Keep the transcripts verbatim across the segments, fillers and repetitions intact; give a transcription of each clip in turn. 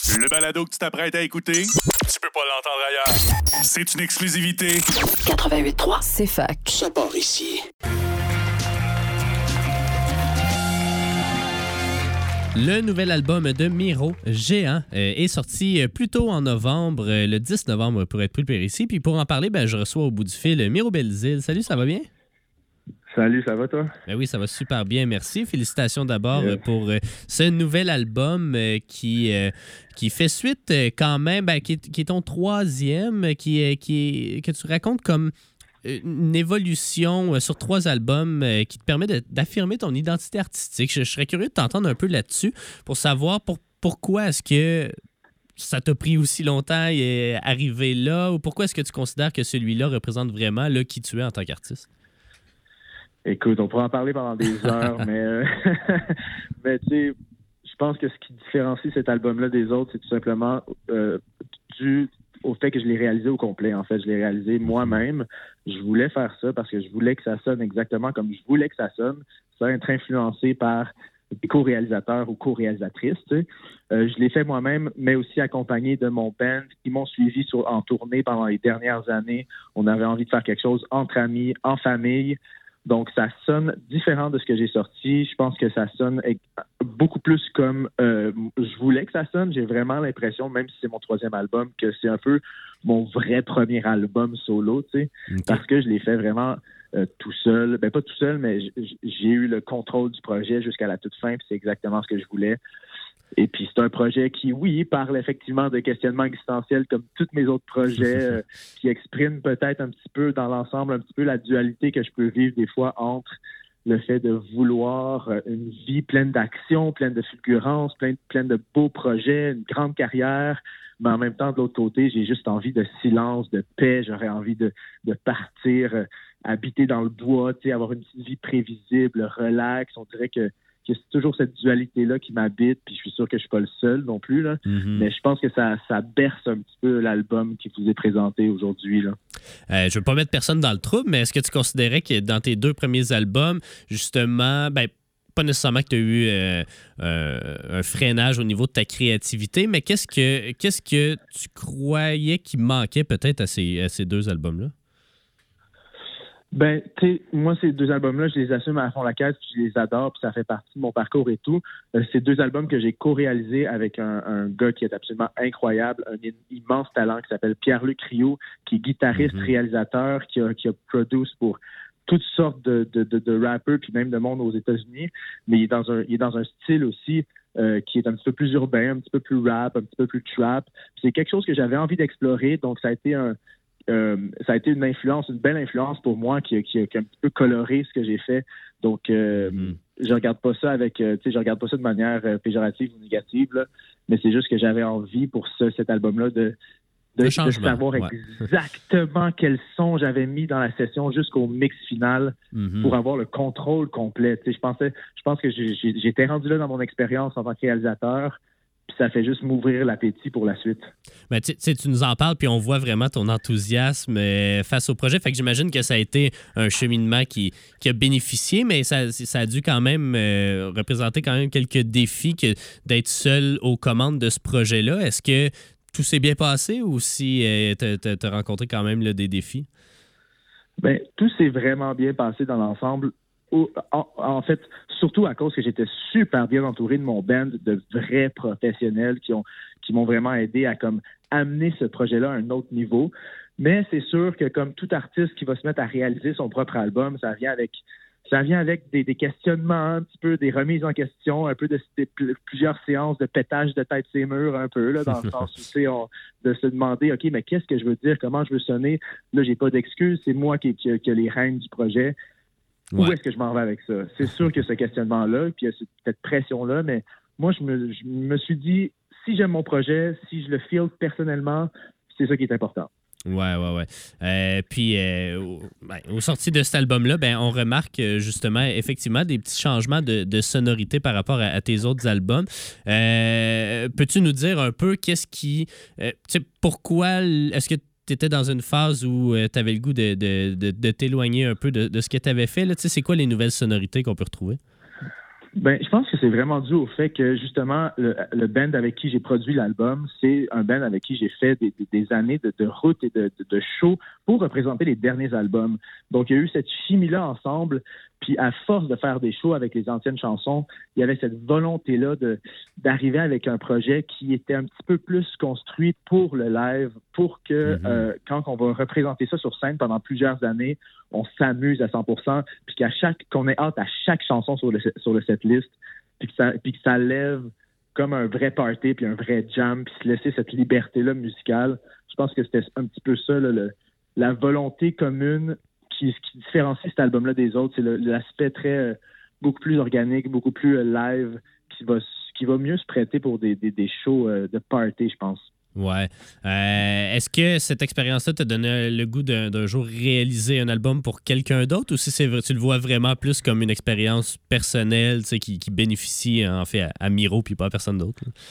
Le balado que tu t'apprêtes à écouter, tu peux pas l'entendre ailleurs. C'est une exclusivité. quatre-vingt-huit point trois, c'est fac. Ça part ici. Le nouvel album de Miro, Géant, euh, est sorti plus tôt en novembre, euh, le dix novembre pour être plus précis. Puis pour en parler, ben, je reçois au bout du fil Miro Belzile. Salut, ça va bien? Salut, ça va toi? Ben oui, ça va super bien, merci. Félicitations d'abord Yeah. pour euh, ce nouvel album euh, qui, euh, qui fait suite euh, quand même, ben, qui, est, qui est ton troisième, qui, est, qui est, que tu racontes comme une évolution euh, sur trois albums euh, qui te permet de, d'affirmer ton identité artistique. Je, je serais curieux de t'entendre un peu là-dessus pour savoir pour, pourquoi est-ce que ça t'a pris aussi longtemps à arriver là, ou pourquoi est-ce que tu considères que celui-là représente vraiment là, qui tu es en tant qu'artiste? Écoute, on pourrait en parler pendant des heures, mais, euh, mais tu sais, je pense que ce qui différencie cet album-là des autres, c'est tout simplement euh, dû au fait que je l'ai réalisé au complet. En fait, je l'ai réalisé moi-même. Je voulais faire ça parce que je voulais que ça sonne exactement comme je voulais que ça sonne, sans être influencé par des co-réalisateurs ou co-réalisatrices. Tu sais. Euh, je l'ai fait moi-même, mais aussi accompagné de mon band qui m'ont suivi sur, en tournée pendant les dernières années. On avait envie de faire quelque chose entre amis, en famille. Donc, ça sonne différent de ce que j'ai sorti. Je pense que ça sonne beaucoup plus comme euh, je voulais que ça sonne. J'ai vraiment l'impression, même si c'est mon troisième album, que c'est un peu mon vrai premier album solo, tu sais, okay. Parce que je l'ai fait vraiment euh, tout seul. Ben, pas tout seul, mais j- j'ai eu le contrôle du projet jusqu'à la toute fin, puis c'est exactement ce que je voulais. Et puis, c'est un projet qui, oui, parle effectivement de questionnements existentiels comme tous mes autres projets, euh, qui expriment peut-être un petit peu dans l'ensemble, un petit peu la dualité que je peux vivre des fois entre le fait de vouloir une vie pleine d'action, pleine de fulgurance, pleine, pleine de beaux projets, une grande carrière, mais en même temps, de l'autre côté, j'ai juste envie de silence, de paix, j'aurais envie de, de partir, euh, habiter dans le bois, tu sais, avoir une petite vie prévisible, relax. On dirait que que c'est toujours cette dualité-là qui m'habite, puis je suis sûr que je suis pas le seul non plus, là. Mm-hmm. Mais je pense que ça, ça berce un petit peu l'album qui vous est présenté aujourd'hui, là. Euh, je veux pas mettre personne dans le trouble, mais est-ce que tu considérais que dans tes deux premiers albums, justement, ben pas nécessairement que tu as eu euh, euh, un freinage au niveau de ta créativité, mais qu'est-ce que, qu'est-ce que tu croyais qui manquait peut-être à ces, à ces deux albums-là? Ben, tu sais, moi, ces deux albums-là, je les assume à fond la caisse, puis je les adore, puis ça fait partie de mon parcours et tout. Euh, c'est deux albums que j'ai co-réalisés avec un, un gars qui est absolument incroyable, un immense talent qui s'appelle Pierre-Luc Rioux, qui est guitariste, mm-hmm. réalisateur, qui a, qui a produit pour toutes sortes de, de, de, de rappeurs, puis même de monde aux États-Unis. Mais il est dans un, il est dans un style aussi euh, qui est un petit peu plus urbain, un petit peu plus rap, un petit peu plus trap. Puis c'est quelque chose que j'avais envie d'explorer, donc ça a été un Euh, ça a été une influence, une belle influence pour moi qui, qui, qui a un petit peu coloré ce que j'ai fait. Donc, euh, mm. je regarde pas ça avec, euh, tu sais, je regarde pas ça de manière euh, péjorative ou négative, là, mais c'est juste que j'avais envie pour ce, cet album-là de, de, de savoir ouais. exactement quels sons j'avais mis dans la session jusqu'au mix final mm-hmm. pour avoir le contrôle complet. Tu sais, je pensais, je pense que j'ai, j'ai, j'étais rendu là dans mon expérience en tant que réalisateur. Puis ça fait juste m'ouvrir l'appétit pour la suite. Ben, tu sais, tu nous en parles, puis on voit vraiment ton enthousiasme euh, face au projet. Fait que j'imagine que ça a été un cheminement qui, qui a bénéficié, mais ça, ça a dû quand même euh, représenter quand même quelques défis que d'être seul aux commandes de ce projet-là. Est-ce que tout s'est bien passé ou si euh, tu as rencontré quand même là, des défis? Bien, tout s'est vraiment bien passé dans l'ensemble. En, en fait, surtout à cause que j'étais super bien entouré de mon band de vrais professionnels qui ont qui m'ont vraiment aidé à comme amener ce projet-là à un autre niveau. Mais c'est sûr que comme tout artiste qui va se mettre à réaliser son propre album, ça vient avec ça vient avec des, des questionnements, un petit peu des remises en question, un peu de, de, de plusieurs séances de pétage de tête ces murs, un peu là, dans le sens où tu sais, on, de se demander ok, mais qu'est-ce que je veux dire, comment je veux sonner. Là, j'ai pas d'excuses, c'est moi qui qui, qui a les rênes du projet. Ouais. Où est-ce que je m'en vais avec ça? C'est sûr que ce questionnement-là, puis il y a cette pression-là, mais moi, je me, je me suis dit, si j'aime mon projet, si je le feel personnellement, c'est ça qui est important. Ouais, ouais, ouais. Euh, puis, euh, au, ben, au sorti de cet album-là, ben, on remarque justement, effectivement, des petits changements de, de sonorité par rapport à, à tes autres albums. Euh, peux-tu nous dire un peu qu'est-ce qui... Euh, tu sais, pourquoi... Est-ce que tu étais dans une phase où euh, tu avais le goût de, de, de, de t'éloigner un peu de, de ce que tu avais fait? Là? Tu sais, c'est quoi les nouvelles sonorités qu'on peut retrouver? Ben, je pense que c'est vraiment dû au fait que, justement, le, le band avec qui j'ai produit l'album, c'est un band avec qui j'ai fait des, des, des années de, de route et de, de, de show pour représenter les derniers albums. Donc, il y a eu cette chimie-là ensemble. Puis, à force de faire des shows avec les anciennes chansons, il y avait cette volonté-là de, d'arriver avec un projet qui était un petit peu plus construit pour le live, pour que, mm-hmm. euh, quand on va représenter ça sur scène pendant plusieurs années, on s'amuse à cent pour cent, puis qu'à chaque, qu'on ait hâte à chaque chanson sur le, sur le setlist, puis que ça, puis que ça lève comme un vrai party, puis un vrai jam, puis se laisser cette liberté-là musicale. Je pense que c'était un petit peu ça, là, le, la volonté commune qui, qui différencie cet album-là des autres. C'est le, l'aspect très, euh, beaucoup plus organique, beaucoup plus euh, live, qui va, qui va mieux se prêter pour des, des, des shows euh, de party, je pense. Ouais. Euh, est-ce que cette expérience-là t'a donné le goût d'un, d'un jour réaliser un album pour quelqu'un d'autre, ou si c'est, tu le vois vraiment plus comme une expérience personnelle, tu sais, qui, qui bénéficie en fait à, à Miro puis pas à personne d'autre? Là?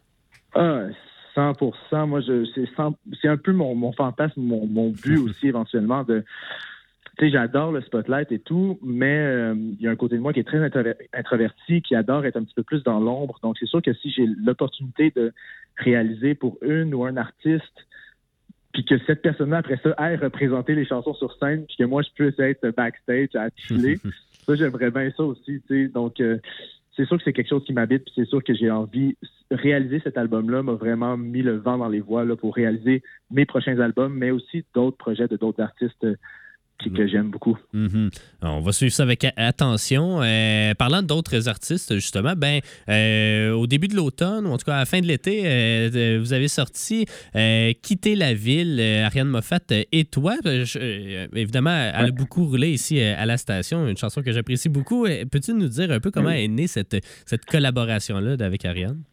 Ah, cent pour cent. Moi, je, c'est, cent, c'est un peu mon, mon fantasme, mon, mon but aussi éventuellement de... Tu sais, j'adore le spotlight et tout, mais euh, il y a un côté de moi qui est très introver- introverti, qui adore être un petit peu plus dans l'ombre. Donc, c'est sûr que si j'ai l'opportunité de réaliser pour une ou un artiste, puis que cette personne-là, après ça, aille représenter les chansons sur scène, puis que moi, je puisse être backstage à chiller, ça, j'aimerais bien ça aussi, tu sais. Donc, euh, c'est sûr que c'est quelque chose qui m'habite, puis c'est sûr que j'ai envie... Réaliser cet album-là m'a vraiment mis le vent dans les voiles là, pour réaliser mes prochains albums, mais aussi d'autres projets de d'autres artistes que j'aime beaucoup. Mm-hmm. On va suivre ça avec attention. Euh, parlant d'autres artistes, justement, ben, euh, au début de l'automne, ou en tout cas à la fin de l'été, euh, vous avez sorti euh, « Quitter la ville », euh, Ariane Moffat et toi. Je, euh, évidemment, elle a beaucoup roulé ici à la station, une chanson que j'apprécie beaucoup. Peux-tu nous dire un peu comment est née cette, cette collaboration-là avec Ariane?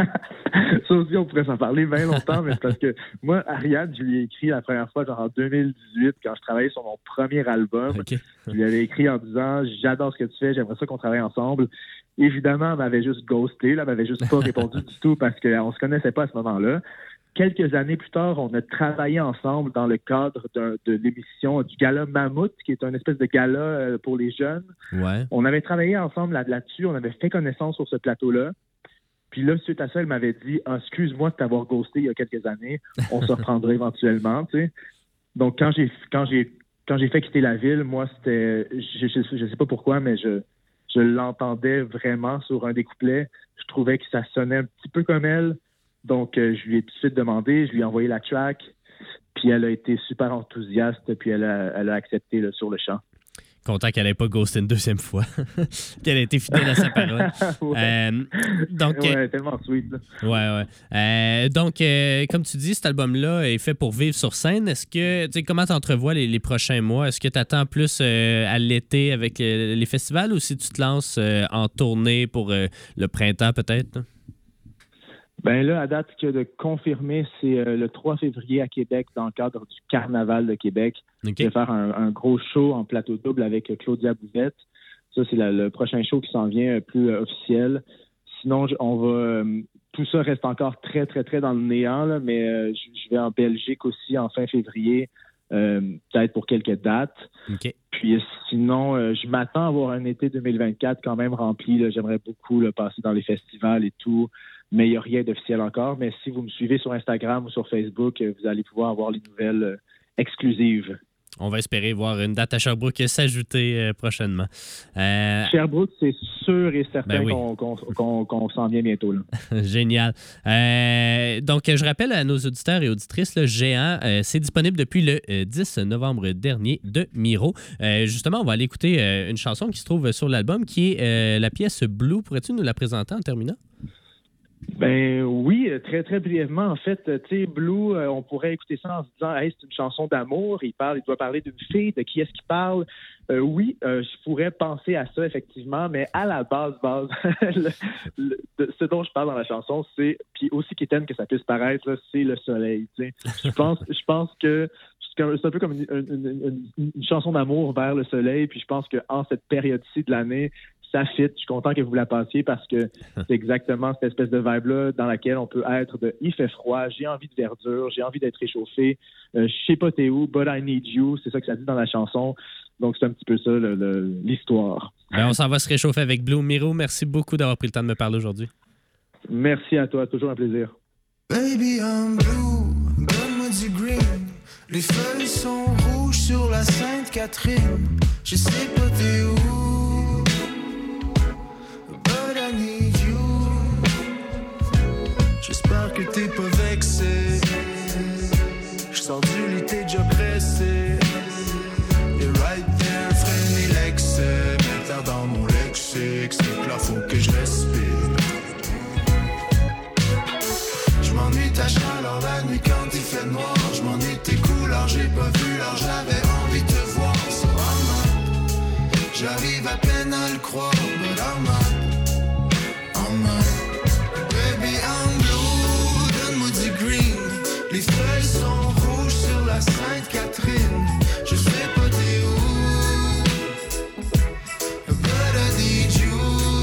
Ça aussi, on pourrait s'en parler bien longtemps, mais c'est parce que moi, Ariane, je lui ai écrit la première fois, genre en deux mille dix-huit, quand je travaillais sur mon premier album. Okay. Je lui avais écrit en disant « J'adore ce que tu fais, j'aimerais ça qu'on travaille ensemble ». Évidemment, elle m'avait juste ghosté, là, elle m'avait juste pas répondu du tout parce qu'on se connaissait pas à ce moment-là. Quelques années plus tard, on a travaillé ensemble dans le cadre de, de l'émission du gala Mammouth, qui est une espèce de gala pour les jeunes. Ouais. On avait travaillé ensemble là, là-dessus, on avait fait connaissance sur ce plateau-là. Puis là, suite à ça, elle m'avait dit ah, « Excuse-moi de t'avoir ghosté il y a quelques années, on se reprendra éventuellement. » tu sais. Donc, quand j'ai quand j'ai quand j'ai fait quitter la ville, moi, c'était... Je, je, je sais pas pourquoi, mais je, je l'entendais vraiment sur un des couplets. Je trouvais que ça sonnait un petit peu comme elle. Donc, euh, je lui ai tout de suite demandé, je lui ai envoyé la track. Puis elle a été super enthousiaste, puis elle a, elle a accepté là, sur le champ. Content qu'elle n'ait pas ghosté une deuxième fois. Qu'elle ait été fidèle à sa parole. ouais. Euh, donc, ouais, tellement sweet. Là. Ouais, ouais. Euh, donc, euh, comme tu dis, cet album-là est fait pour vivre sur scène. Est-ce que, tu sais, comment tu entrevois les, les prochains mois? Est-ce que tu attends plus euh, à l'été avec euh, les festivals ou si tu te lances euh, en tournée pour euh, le printemps peut-être? Ben là, à date, que de confirmer, c'est euh, le trois février à Québec, dans le cadre du Carnaval de Québec. Okay. Je vais faire un, un gros show en plateau double avec Claudia Bouvette. Ça, c'est la, le prochain show qui s'en vient euh, plus euh, officiel. Sinon, on va... Euh, tout ça reste encore très, très, très dans le néant, là, mais euh, je vais en Belgique aussi en fin février, euh, peut-être pour quelques dates. Okay. Puis sinon, euh, je m'attends à avoir un été deux mille vingt-quatre quand même rempli. Là. J'aimerais beaucoup là, passer dans les festivals et tout. Mais il n'y a rien d'officiel encore. Mais si vous me suivez sur Instagram ou sur Facebook, vous allez pouvoir avoir les nouvelles euh, exclusives. On va espérer voir une date à Sherbrooke s'ajouter euh, prochainement. Euh... Sherbrooke, c'est sûr et certain ben oui. qu'on, qu'on, qu'on, qu'on s'en vient bientôt. Là. Génial. Euh, donc, je rappelle à nos auditeurs et auditrices, le Géant, euh, c'est disponible depuis le euh, dix novembre dernier de Miro. Euh, justement, on va aller écouter euh, une chanson qui se trouve sur l'album, qui est euh, la pièce Blue. Pourrais-tu nous la présenter en terminant? Ben oui, très très brièvement. En fait, tu sais, Blue, euh, on pourrait écouter ça en se disant, hey, c'est une chanson d'amour. Il parle, il doit parler d'une fille. De qui est-ce qu'il parle euh, Oui, euh, je pourrais penser à ça effectivement, mais à la base, base, le, le, de, ce dont je parle dans la chanson, c'est, puis aussi qu'étonne que ça puisse paraître, là, c'est le soleil. Tu sais, je pense, je pense que c'est un peu comme une, une, une, une chanson d'amour vers le soleil. Puis je pense que en cette période-ci de l'année, ça fit. Je suis content que vous la passiez parce que c'est exactement cette espèce de vibe-là dans laquelle on peut être de « il fait froid, j'ai envie de verdure, j'ai envie d'être réchauffé, euh, je sais pas t'es où, but I need you », c'est ça que ça dit dans la chanson. Donc, c'est un petit peu ça, le, le, l'histoire. Ben, on s'en va se réchauffer avec Blue. Miro, merci beaucoup d'avoir pris le temps de me parler aujourd'hui. Merci à toi, toujours un plaisir. Baby, I'm blue, donne-moi du green. Les feuilles sont rouges sur la Sainte-Catherine. Je sais pas t'es où, but I need you. J'espère que t'es pas vexé. J'sors du lit, t'es déjà pressé. You're right there, freine l'excès. Mets-toi dans mon lexique, c'est que là faut que je respire. J'm'ennuie ta chaleur la nuit quand il fait noir. J'm'ennuie tes couleurs, j'ai pas vu l'heure. J'avais envie de te voir sur un map. J'arrive à peine à le croire, but I'm up, I'm up. Baby, I'm blue, donne-moi du green. Les feuilles sont rouges sur la Sainte-Catherine. Je sais pas t'es où, but I need you.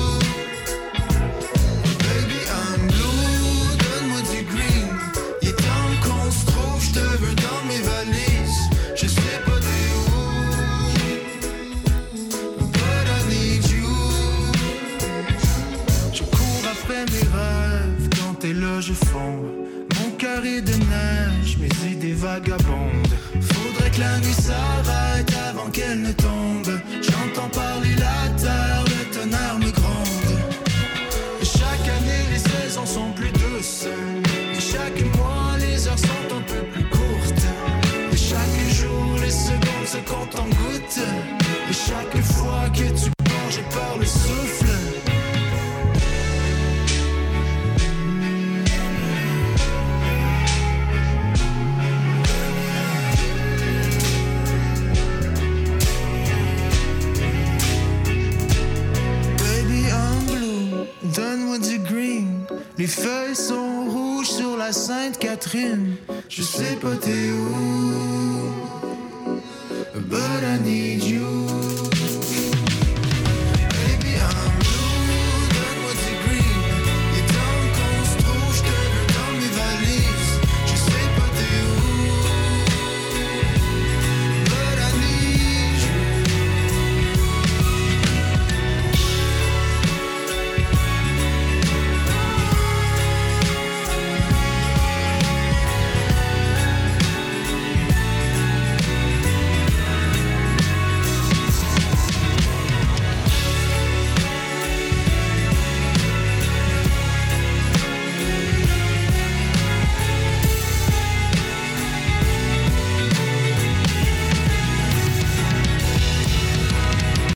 Baby, I'm blue, donne-moi du green. Il est temps qu'on se trouve, je te veux dans mes valises. Je sais pas t'es où, but I need you. Je cours après mes rêves, quand t'es là je fonds. Mon cœur est de neige, mes idées vagabondes. Faudrait que la nuit s'arrête avant qu'elle ne tombe. J'entends parler la terre, le tonnerre me gronde. Et chaque année les saisons sont plus douces. Et chaque mois les heures sont un peu plus courtes. Et chaque jour les secondes se comptent en gouttes. Et chaque fois que tu pars je perds le souffle. Donne-moi du green. Les feuilles sont rouges sur la Sainte-Catherine. Je sais pas t'es où, but I need you.